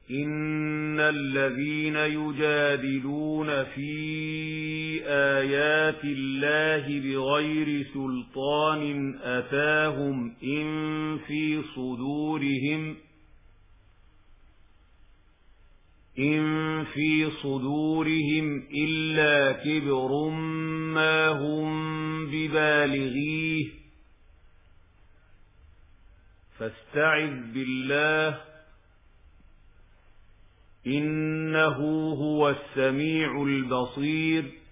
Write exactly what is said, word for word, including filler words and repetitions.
إن الذين يجادلون في آيات الله بغير سلطان أتاهم إن في صدورهم إن في صدورهم إلا كبر ما هم ببالغيه فاستعذ بالله إنه هو السميع البصير